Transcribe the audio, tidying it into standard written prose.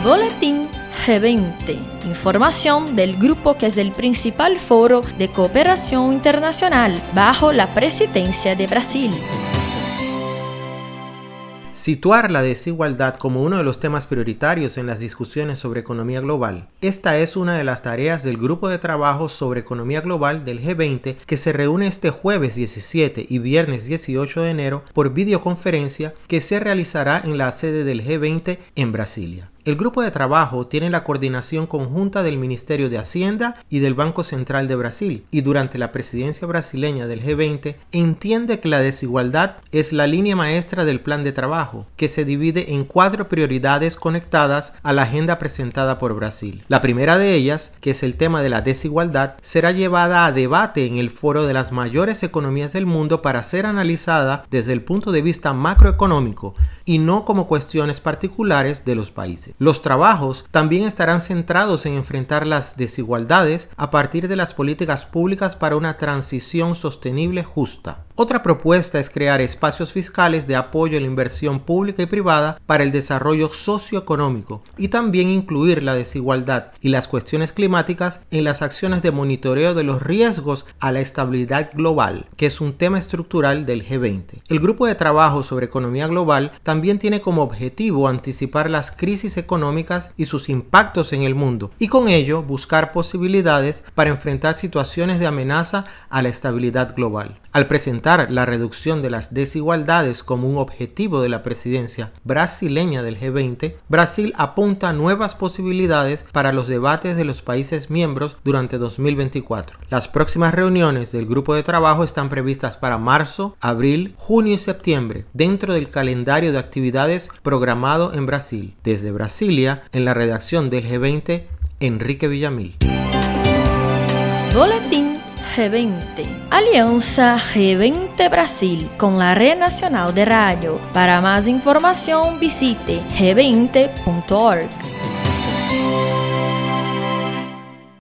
Boletín G20, información del grupo que es el principal foro de cooperación internacional bajo la presidencia de Brasil. Situar la desigualdad como uno de los temas prioritarios en las discusiones sobre economía global. Esta es una de las tareas del Grupo de Trabajo sobre Economía Global del G20 que se reúne este jueves 17 y viernes 18 de enero por videoconferencia que se realizará en la sede del G20 en Brasilia. El grupo de trabajo tiene la coordinación conjunta del Ministerio de Hacienda y del Banco Central de Brasil y durante la presidencia brasileña del G20 entiende que la desigualdad es la línea maestra del plan de trabajo, que se divide en 4 prioridades conectadas a la agenda presentada por Brasil. La primera de ellas, que es el tema de la desigualdad, será llevada a debate en el foro de las mayores economías del mundo para ser analizada desde el punto de vista macroeconómico y no como cuestiones particulares de los países. Los trabajos también estarán centrados en enfrentar las desigualdades a partir de las políticas públicas para una transición sostenible justa. Otra propuesta es crear espacios fiscales de apoyo a la inversión pública y privada para el desarrollo socioeconómico y también incluir la desigualdad y las cuestiones climáticas en las acciones de monitoreo de los riesgos a la estabilidad global, que es un tema estructural del G20. El grupo de trabajo sobre economía global también tiene como objetivo anticipar las crisis económicas y sus impactos en el mundo y con ello buscar posibilidades para enfrentar situaciones de amenaza a la estabilidad global. Al presentar la reducción de las desigualdades como un objetivo de la presidencia brasileña del G20, Brasil apunta a nuevas posibilidades para los debates de los países miembros durante 2024. Las próximas reuniones del grupo de trabajo están previstas para marzo, abril, junio y septiembre, dentro del calendario de actividades programado en Brasil. Desde Brasilia, en la redacción del G20, Enrique Villamil. Boletín G20. Alianza G20 Brasil con la Red Nacional de Radio. Para más información visite g20.org.